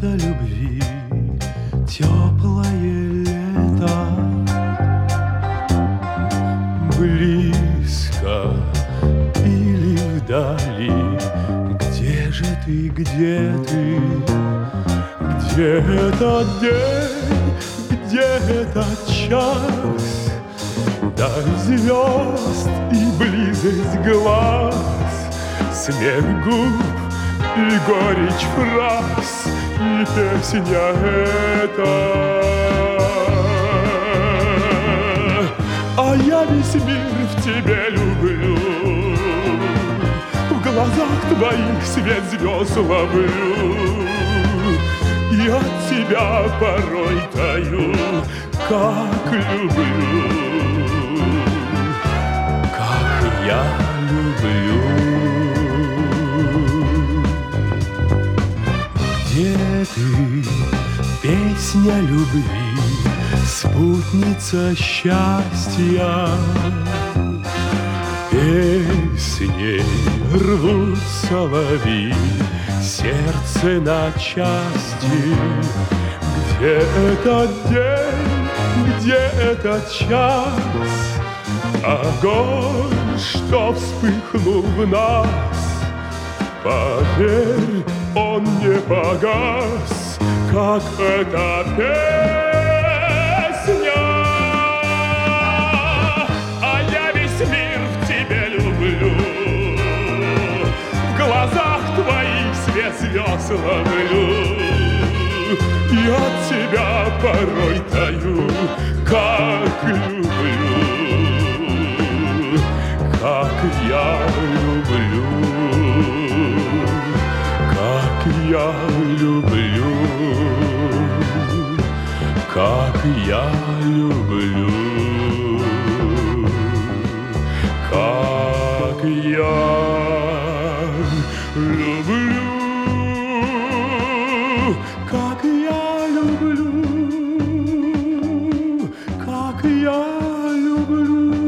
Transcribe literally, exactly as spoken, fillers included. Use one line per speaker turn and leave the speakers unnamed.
лето любви, теплое лето, близко или вдали. Где же ты, где ты, где этот день, где этот час? Даль звезд и близость глаз, смех губ и горечь фраз, и песня эта. А я весь мир в тебе люблю, в глазах твоих свет звезд ловлю, и от тебя порой таю, как люблю, как я люблю. Где ты, песня любви, спутница счастья? Песней рвут соловьи сердце на части. Где этот день, где этот час? Огонь, что вспыхнул в нас, поверь, он не погас, как эта песня. А я весь мир в тебе люблю, в глазах твоих свет звезд ловлю, и от тебя порой таю, как люблю, как я люблю, как я люблю, как я люблю, как я люблю, как я люблю, как я люблю.